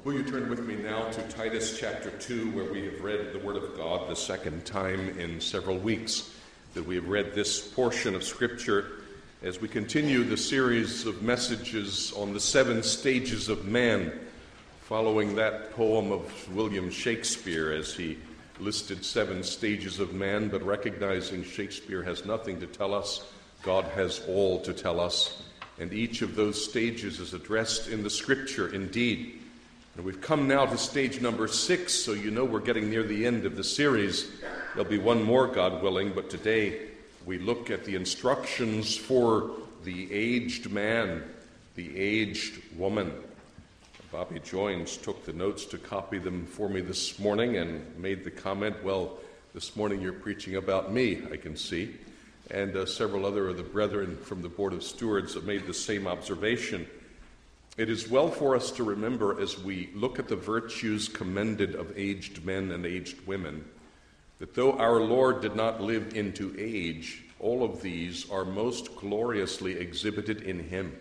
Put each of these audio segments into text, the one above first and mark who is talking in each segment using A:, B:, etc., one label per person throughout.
A: Will you turn with me now to Titus chapter 2, where we have read the Word of God the second time in several weeks that we have read this portion of Scripture as we continue the series of messages on the 7 stages of man, following that poem of William Shakespeare as he listed 7 stages of man, but recognizing Shakespeare has nothing to tell us, God has all to tell us, and each of those stages is addressed in the Scripture indeed. And we've come now to stage number 6, so you know we're getting near the end of the series. There'll be one more, God willing, but today we look at the instructions for the aged man, the aged woman. Bobby Joines took the notes to copy them for me this morning and made the comment, well, this morning you're preaching about me, I can see. And several other of the brethren from the Board of Stewards have made the same observation. It is well for us to remember as we look at the virtues commended of aged men and aged women, that though our Lord did not live into age, all of these are most gloriously exhibited in him.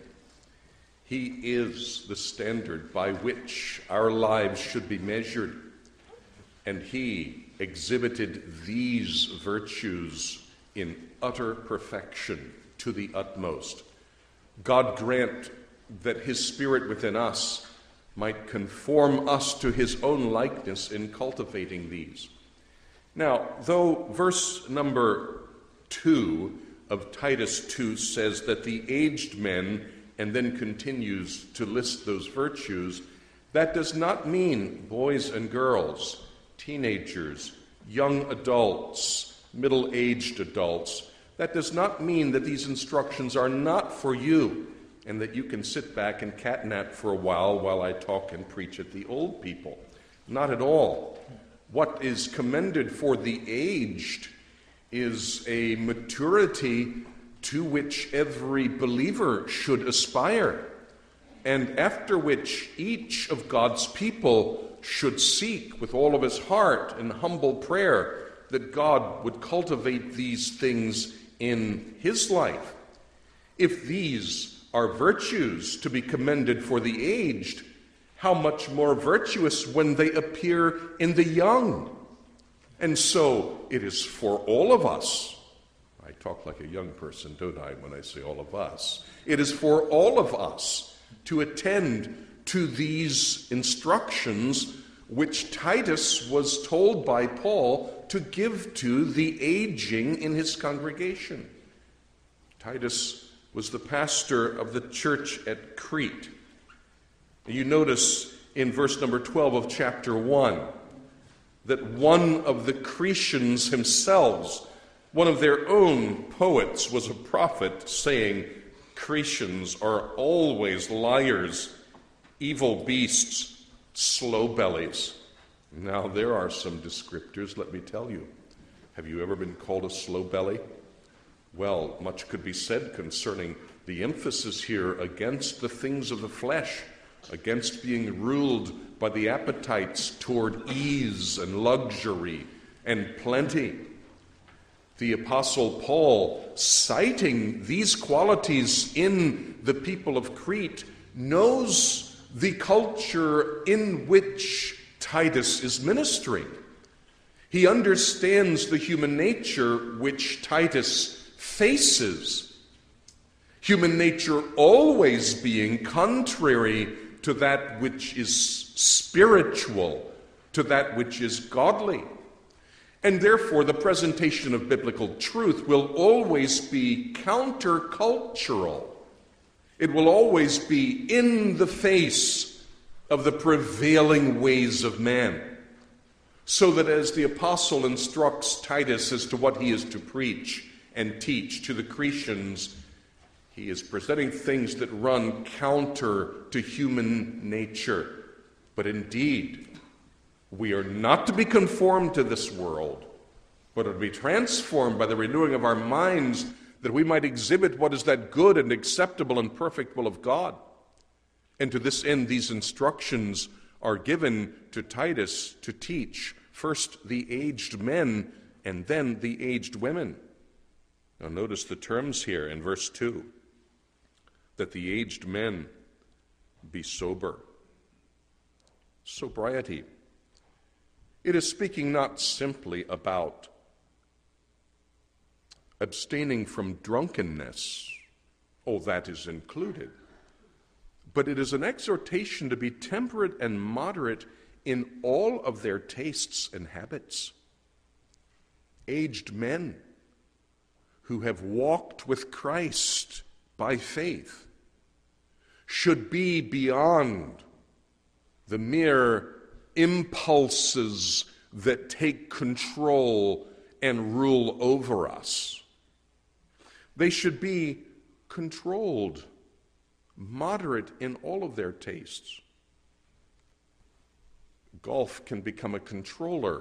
A: He is the standard by which our lives should be measured, and he exhibited these virtues in utter perfection to the utmost. God grant that his Spirit within us might conform us to his own likeness in cultivating these. Now, though verse number 2 of Titus 2 says that the aged men, and then continues to list those virtues, that does not mean boys and girls, teenagers, young adults, middle-aged adults. That does not mean that these instructions are not for you, and that you can sit back and catnap for a while I talk and preach at the old people. Not at all. What is commended for the aged is a maturity to which every believer should aspire, and after which each of God's people should seek with all of his heart in humble prayer that God would cultivate these things in his life. If these are virtues to be commended for the aged, how much more virtuous when they appear in the young. And so it is for all of us. I talk like a young person, don't I, when I say all of us? It is for all of us to attend to these instructions which Titus was told by Paul to give to the aging in his congregation. Titus was the pastor of the church at Crete. You notice in verse number 12 of chapter 1 that one of the Cretians themselves, one of their own poets, was a prophet saying, Cretians are always liars, evil beasts, slow bellies. Now there are some descriptors, let me tell you. Have you ever been called a slow belly? Well, much could be said concerning the emphasis here against the things of the flesh, against being ruled by the appetites toward ease and luxury and plenty. The Apostle Paul, citing these qualities in the people of Crete, knows the culture in which Titus is ministering. He understands the human nature which Titus faces, human nature always being contrary to that which is spiritual, to that which is godly. And therefore, the presentation of biblical truth will always be countercultural. It will always be in the face of the prevailing ways of man. So that as the apostle instructs Titus as to what he is to preach and teach to the Cretans, he is presenting things that run counter to human nature. But indeed, we are not to be conformed to this world, but are to be transformed by the renewing of our minds, that we might exhibit what is that good and acceptable and perfect will of God. And to this end, these instructions are given to Titus to teach first the aged men and then the aged women. Now notice the terms here in verse 2, that the aged men be sober. Sobriety. It is speaking not simply about abstaining from drunkenness, that is included, but it is an exhortation to be temperate and moderate in all of their tastes and habits. Aged men who have walked with Christ by faith should be beyond the mere impulses that take control and rule over us. They should be controlled, moderate in all of their tastes. Golf can become a controller.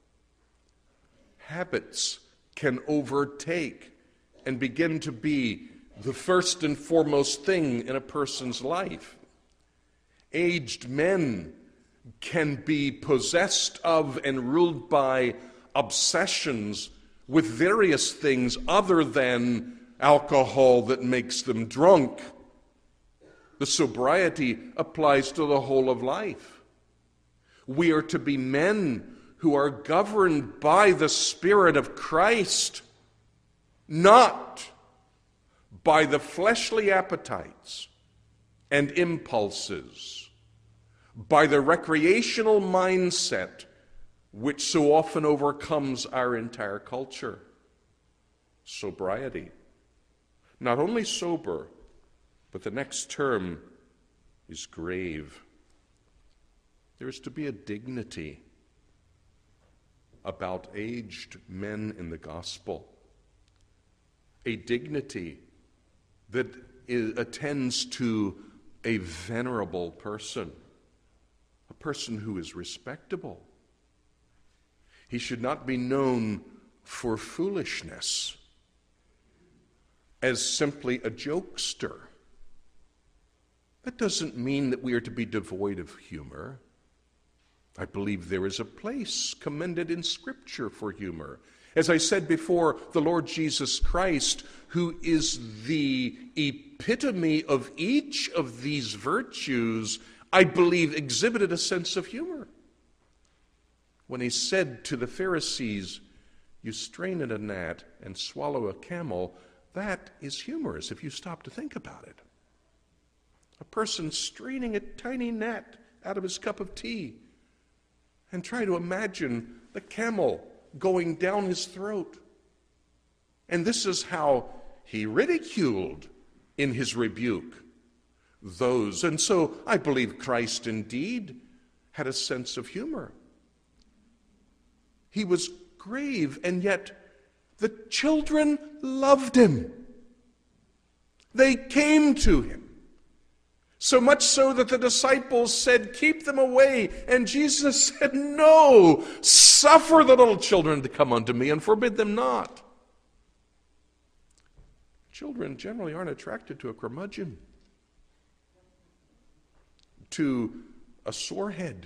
A: Habits can overtake and begin to be the first and foremost thing in a person's life. Aged men can be possessed of and ruled by obsessions with various things other than alcohol that makes them drunk. The sobriety applies to the whole of life. We are to be men who are governed by the Spirit of Christ, not by the fleshly appetites and impulses, by the recreational mindset which so often overcomes our entire culture. Sobriety. Not only sober, but the next term is grave. There is to be a dignity about aged men in the gospel, a dignity that attends to a venerable person, a person who is respectable. He should not be known for foolishness, as simply a jokester. That doesn't mean that we are to be devoid of humor. I believe there is a place commended in Scripture for humor. As I said before, the Lord Jesus Christ, who is the epitome of each of these virtues, I believe exhibited a sense of humor. When he said to the Pharisees, "You strain at a gnat and swallow a camel," that is humorous if you stop to think about it. A person straining a tiny gnat out of his cup of tea, and try to imagine the camel going down his throat. And this is how he ridiculed in his rebuke those. And so I believe Christ indeed had a sense of humor. He was grave, and yet the children loved him. They came to him. So much so that the disciples said, "Keep them away." And Jesus said, "No, suffer the little children to come unto me and forbid them not." Children generally aren't attracted to a curmudgeon, to a sore head.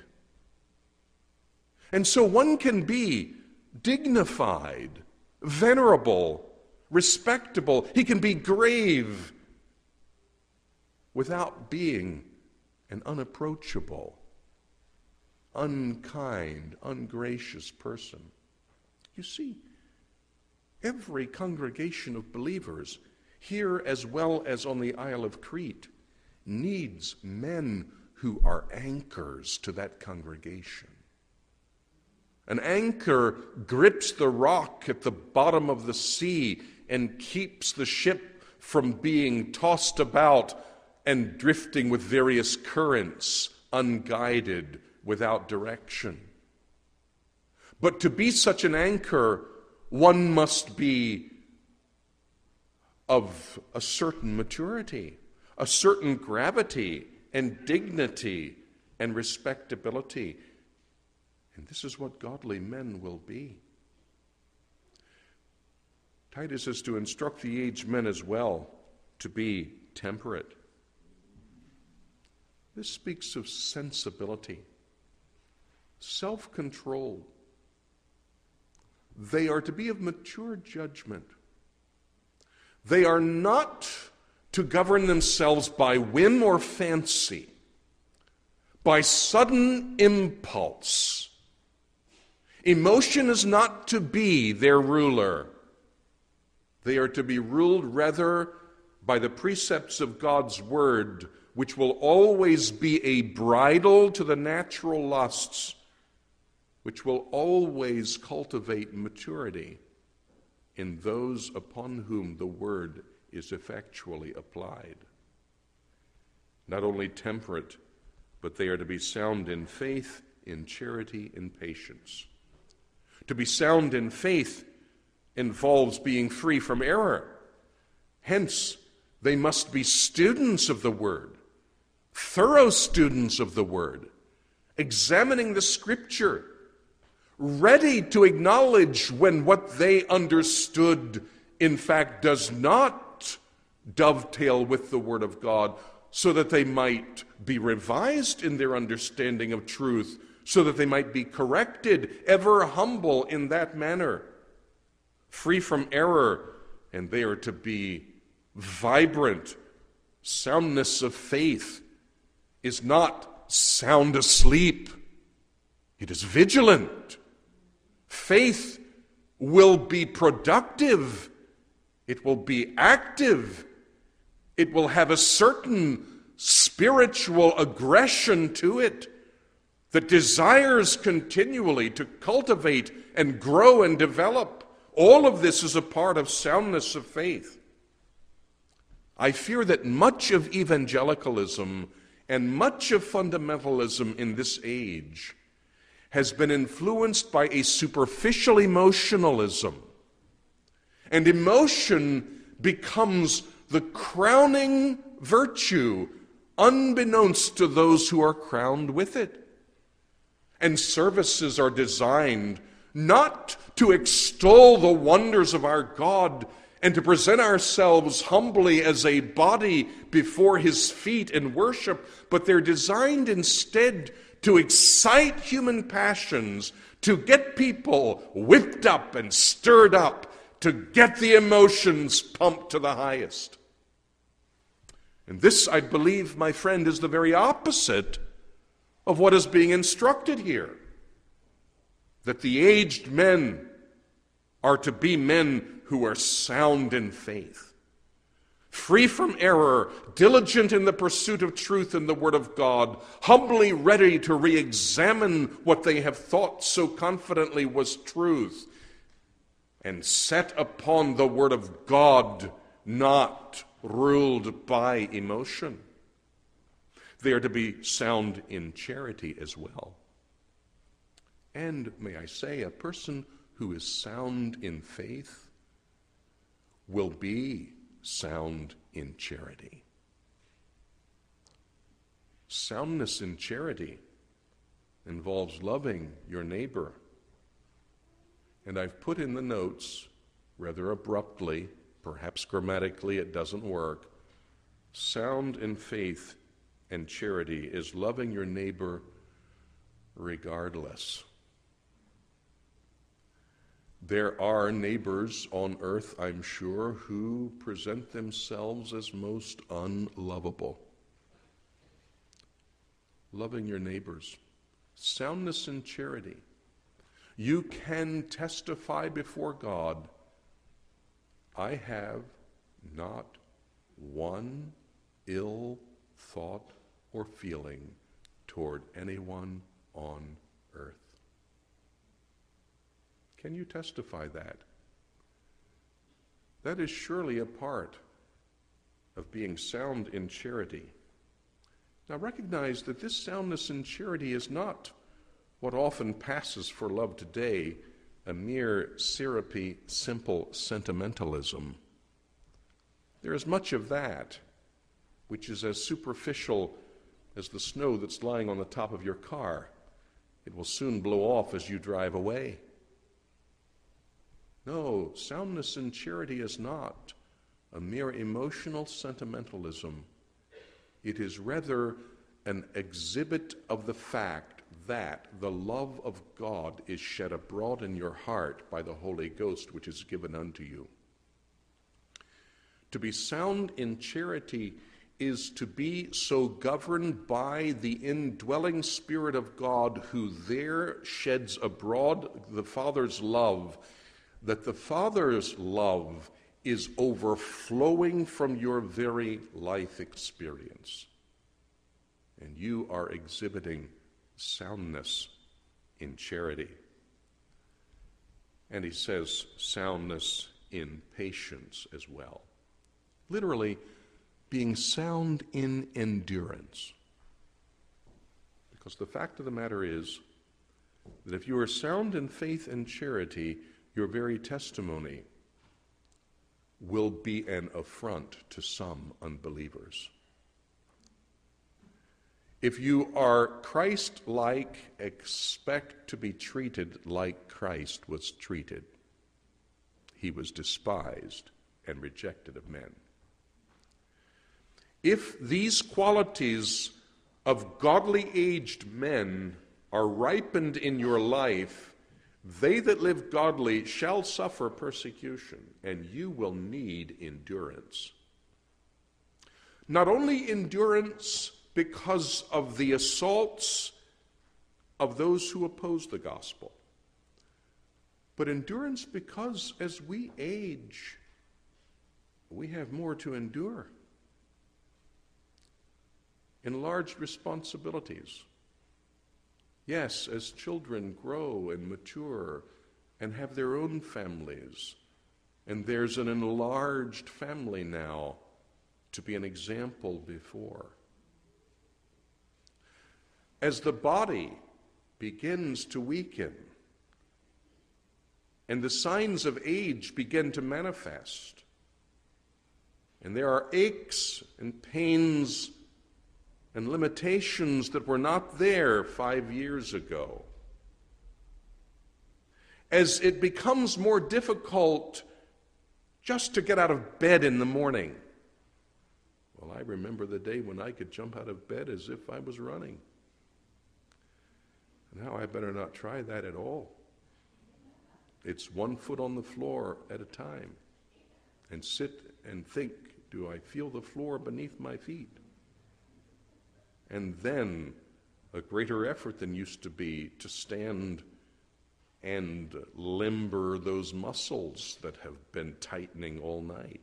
A: And so one can be dignified, venerable, respectable. He can be grave without being an unapproachable, unkind, ungracious person. You see, every congregation of believers, here as well as on the Isle of Crete, needs men who are anchors to that congregation. An anchor grips the rock at the bottom of the sea and keeps the ship from being tossed about and drifting with various currents, unguided, without direction. But to be such an anchor, one must be of a certain maturity, a certain gravity and dignity and respectability. And this is what godly men will be. Titus is to instruct the aged men as well to be temperate. This speaks of sensibility, self-control. They are to be of mature judgment. They are not to govern themselves by whim or fancy, by sudden impulse. Emotion is not to be their ruler. They are to be ruled rather by the precepts of God's word, which will always be a bridle to the natural lusts, which will always cultivate maturity in those upon whom the word is effectually applied. Not only temperate, but they are to be sound in faith, in charity, in patience. To be sound in faith involves being free from error. Hence, they must be students of the word, thorough students of the word, examining the scripture, ready to acknowledge when what they understood, in fact, does not dovetail with the word of God, so that they might be revised in their understanding of truth, so that they might be corrected, ever humble in that manner, free from error, and they are to be vibrant. Soundness of faith is not sound asleep. It is vigilant. Faith will be productive. It will be active. It will have a certain spiritual aggression to it that desires continually to cultivate and grow and develop. All of this is a part of soundness of faith. I fear that much of evangelicalism and much of fundamentalism in this age has been influenced by a superficial emotionalism. And emotion becomes the crowning virtue, unbeknownst to those who are crowned with it. And services are designed not to extol the wonders of our God and to present ourselves humbly as a body before his feet in worship, but they're designed instead to excite human passions, to get people whipped up and stirred up, to get the emotions pumped to the highest. And this, I believe, my friend, is the very opposite of what is being instructed here. That the aged men are to be men who are sound in faith, free from error, diligent in the pursuit of truth in the Word of God, humbly ready to re-examine what they have thought so confidently was truth, and set upon the Word of God, not ruled by emotion. They are to be sound in charity as well. And, may I say, a person who is sound in faith will be sound in charity. Soundness in charity involves loving your neighbor. And I've put in the notes, rather abruptly, perhaps grammatically it doesn't work, sound in faith and charity is loving your neighbor regardless. There are neighbors on earth, I'm sure, who present themselves as most unlovable. Loving your neighbors. Soundness in charity. You can testify before God, I have not one ill thought or feeling toward anyone on earth. Can you testify that? That is surely a part of being sound in charity. Now recognize that this soundness in charity is not what often passes for love today, a mere syrupy, simple sentimentalism. There is much of that which is as superficial as the snow that's lying on the top of your car. It will soon blow off as you drive away. No, soundness in charity is not a mere emotional sentimentalism. It is rather an exhibit of the fact that the love of God is shed abroad in your heart by the Holy Ghost, which is given unto you. To be sound in charity is to be so governed by the indwelling Spirit of God, who there sheds abroad the Father's love, that the Father's love is overflowing from your very life experience. And you are exhibiting soundness in charity. And he says soundness in patience as well. Literally, being sound in endurance. Because the fact of the matter is that if you are sound in faith and charity, your very testimony will be an affront to some unbelievers. If you are Christ-like, expect to be treated like Christ was treated. He was despised and rejected of men. If these qualities of godly aged men are ripened in your life, they that live godly shall suffer persecution, and you will need endurance. Not only endurance because of the assaults of those who oppose the gospel, but endurance because as we age, we have more to endure. Enlarged responsibilities. Yes, as children grow and mature and have their own families, and there's an enlarged family now to be an example before. As the body begins to weaken and the signs of age begin to manifest, and there are aches and pains and limitations that were not there 5 years ago. As it becomes more difficult just to get out of bed in the morning. Well, I remember the day when I could jump out of bed as if I was running. Now I better not try that at all. It's 1 foot on the floor at a time. And sit and think, do I feel the floor beneath my feet? And then a greater effort than used to be to stand and limber those muscles that have been tightening all night.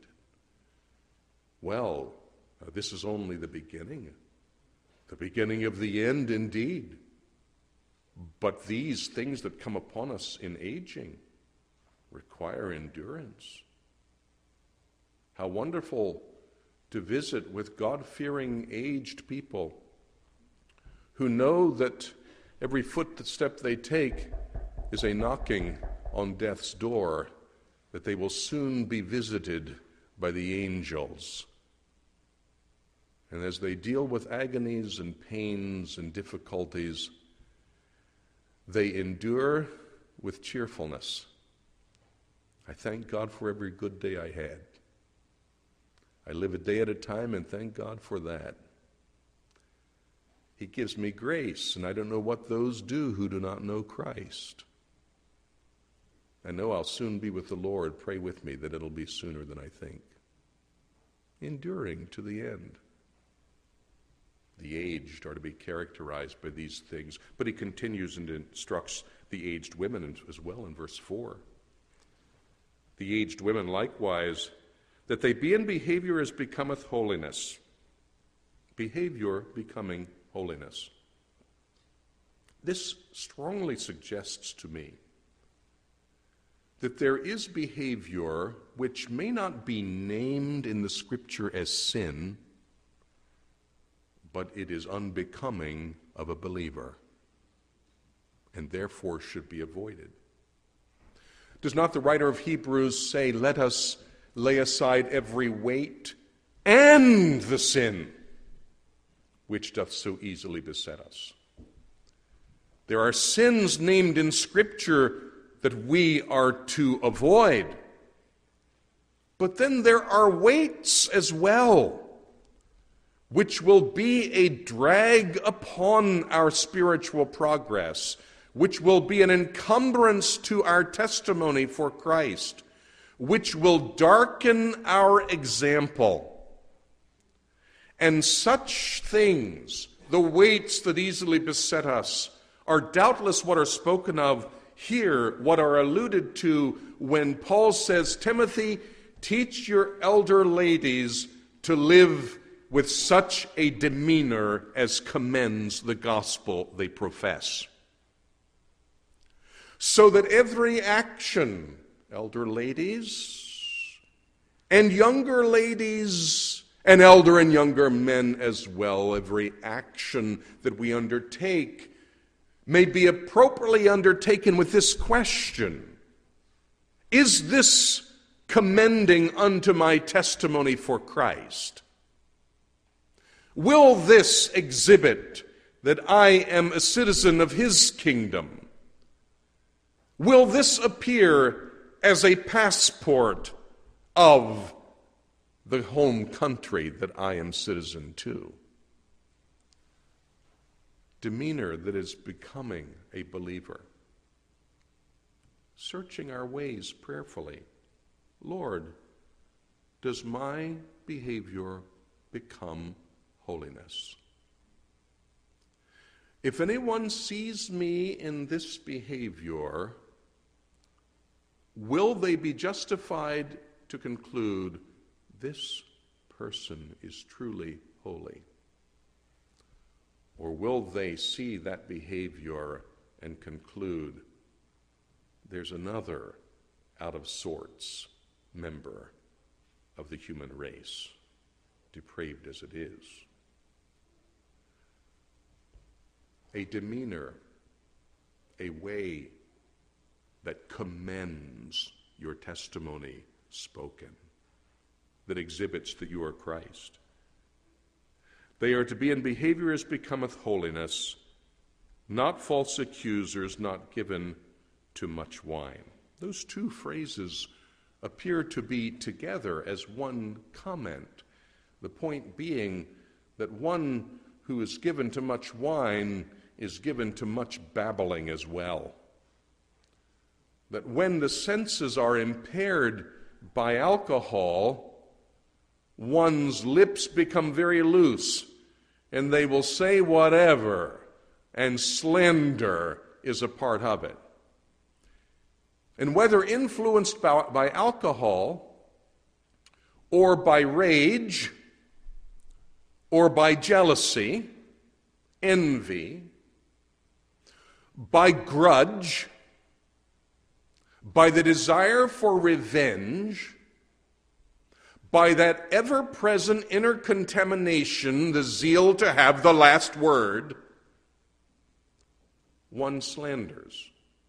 A: Well, this is only the beginning of the end indeed. But these things that come upon us in aging require endurance. How wonderful to visit with God-fearing aged people who know that every footstep they take is a knocking on death's door, that they will soon be visited by the angels. And as they deal with agonies and pains and difficulties, they endure with cheerfulness. I thank God for every good day I had. I live a day at a time and thank God for that. He gives me grace, and I don't know what those do who do not know Christ. I know I'll soon be with the Lord. Pray with me that it'll be sooner than I think. Enduring to the end. The aged are to be characterized by these things. But he continues and instructs the aged women as well in verse 4. The aged women likewise, that they be in behavior as becometh holiness. Behavior becoming holiness. This strongly suggests to me that there is behavior which may not be named in the Scripture as sin, but it is unbecoming of a believer, and therefore should be avoided. Does not the writer of Hebrews say, let us lay aside every weight and the sin which doth so easily beset us? There are sins named in Scripture that we are to avoid. But then there are weights as well, which will be a drag upon our spiritual progress, which will be an encumbrance to our testimony for Christ, which will darken our example. And such things, the weights that easily beset us, are doubtless what are spoken of here, what are alluded to when Paul says, Timothy, teach your elder ladies to live with such a demeanor as commends the gospel they profess. So that every action, elder ladies and younger ladies and elder and younger men as well, every action that we undertake may be appropriately undertaken with this question: is this commending unto my testimony for Christ? Will this exhibit that I am a citizen of his kingdom? Will this appear as a passport of the home country that I am citizen to? Demeanor that is becoming a believer. Searching our ways prayerfully. Lord, does my behavior become holiness? If anyone sees me in this behavior, will they be justified to conclude this person is truly holy? Or will they see that behavior and conclude there's another out of sorts member of the human race, depraved as it is? A demeanor, a way that commends your testimony spoken, that exhibits that you are Christ. They are to be in behavior as becometh holiness, not false accusers, not given to much wine. Those two phrases appear to be together as one comment. The point being that one who is given to much wine is given to much babbling as well. That when the senses are impaired by alcohol, one's lips become very loose, and they will say whatever, and slander is a part of it. And whether influenced by alcohol, or by rage, or by jealousy, envy, by grudge, by the desire for revenge, by that ever-present inner contamination, the zeal to have the last word, one slanders.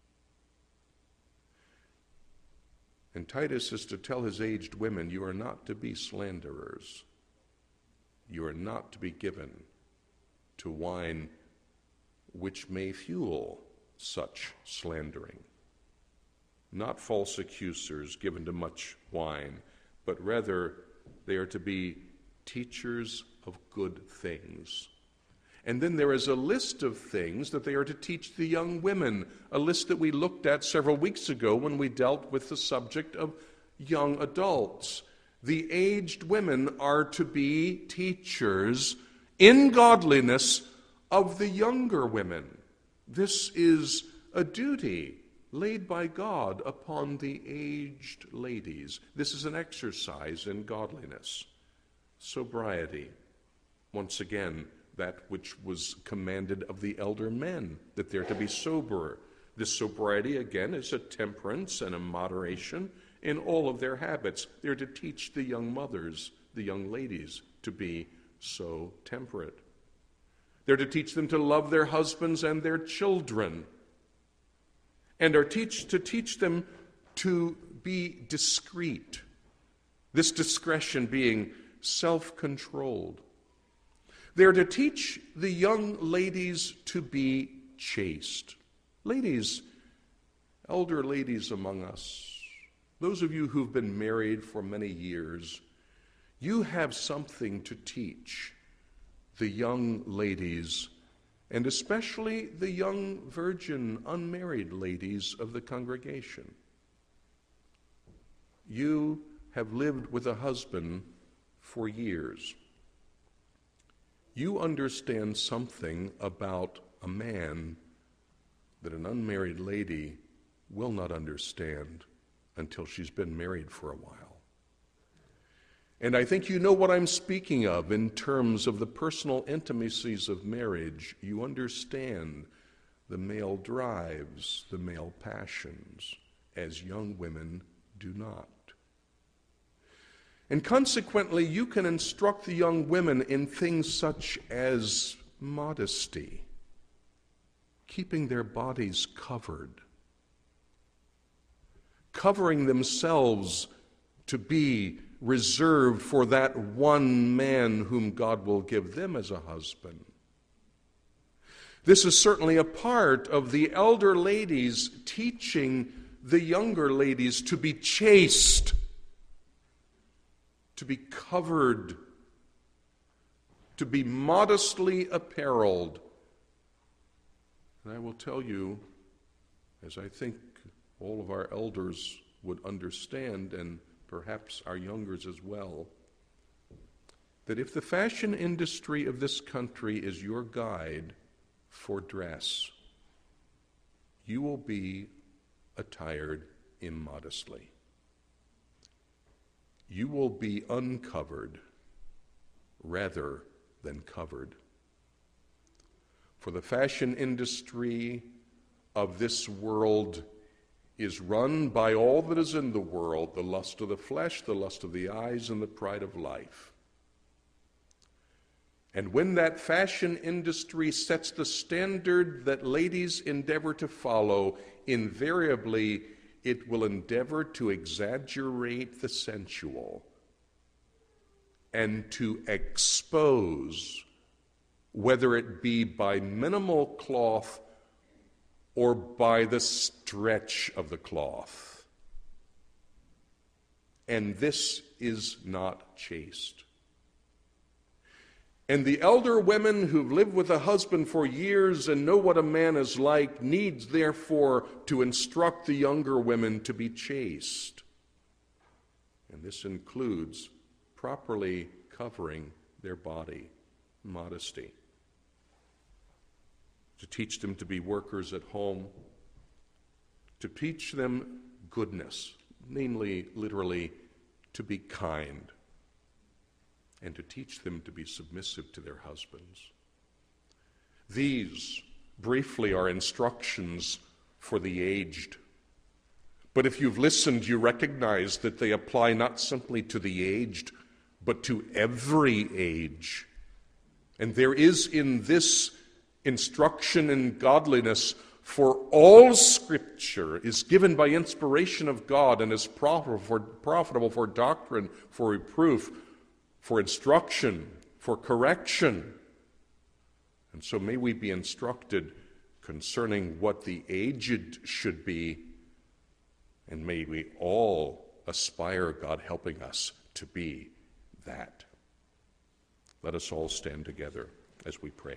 A: And Titus is to tell his aged women, you are not to be slanderers. You are not to be given to wine which may fuel such slandering. Not false accusers given to much wine, but rather they are to be teachers of good things. And then there is a list of things that they are to teach the young women, a list that we looked at several weeks ago when we dealt with the subject of young adults. The aged women are to be teachers in godliness of the younger women. This is a duty laid by God upon the aged ladies. This is an exercise in godliness. Sobriety, once again, that which was commanded of the elder men, that they're to be sober. This sobriety, again, is a temperance and a moderation in all of their habits. They're to teach the young mothers, the young ladies, to be so temperate. They're to teach them to love their husbands and their children, and are to teach them to be discreet, this discretion being self-controlled. They're to teach the young ladies to be chaste. Ladies, elder ladies among us, those of you who've been married for many years, you have something to teach the young ladies, and especially the young virgin, unmarried ladies of the congregation. You have lived with a husband for years. you understand something about a man that an unmarried lady will not understand until she's been married for a while. And I think you know what I'm speaking of in terms of the personal intimacies of marriage. You understand the male drives, the male passions, as young women do not. And consequently, you can instruct the young women in things such as modesty, keeping their bodies covered, covering themselves to be reserved for that one man whom God will give them as a husband. This is certainly a part of the elder ladies teaching the younger ladies to be chaste, to be covered, to be modestly apparelled. And I will tell you, as I think all of our elders would understand, and perhaps our youngers as well, that if the fashion industry of this country is your guide for dress, you will be attired immodestly. You will be uncovered rather than covered. For the fashion industry of this world is run by all that is in the world, the lust of the flesh, the lust of the eyes, and the pride of life. And when that fashion industry sets the standard that ladies endeavor to follow, invariably it will endeavor to exaggerate the sensual and to expose, whether it be by minimal cloth or by the stretch of the cloth. And this is not chaste. And the elder women who've lived with a husband for years and know what a man is like needs, therefore, to instruct the younger women to be chaste. And this includes properly covering their body, modesty. To teach them to be workers at home, to teach them goodness, namely, literally, to be kind, and to teach them to be submissive to their husbands. These, briefly, are instructions for the aged. But if you've listened, you recognize that they apply not simply to the aged, but to every age. And there is in this instruction in godliness, for all Scripture is given by inspiration of God and is profitable for doctrine, for reproof, for instruction, for correction. And so may we be instructed concerning what the aged should be, and may we all aspire, God helping us, to be that. Let us all stand together as we pray.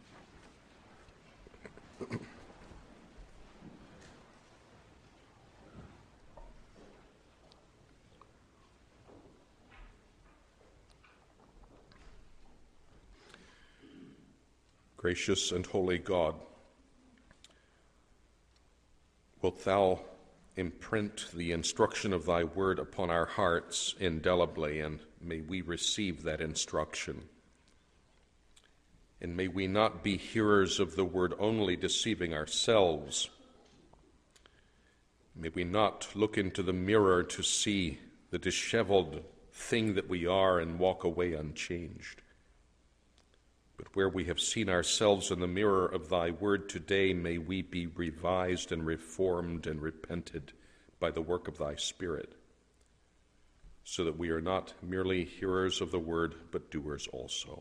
A: Gracious and holy God, wilt thou imprint the instruction of thy word upon our hearts indelibly, and may we receive that instruction. And may we not be hearers of the word only, deceiving ourselves. May we not look into the mirror to see the disheveled thing that we are and walk away unchanged. But where we have seen ourselves in the mirror of thy word today, may we be revised and reformed and repented by the work of thy Spirit, so that we are not merely hearers of the word, but doers also.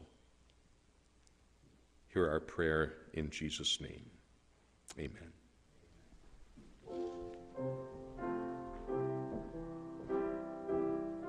A: Hear our prayer in Jesus' name. Amen.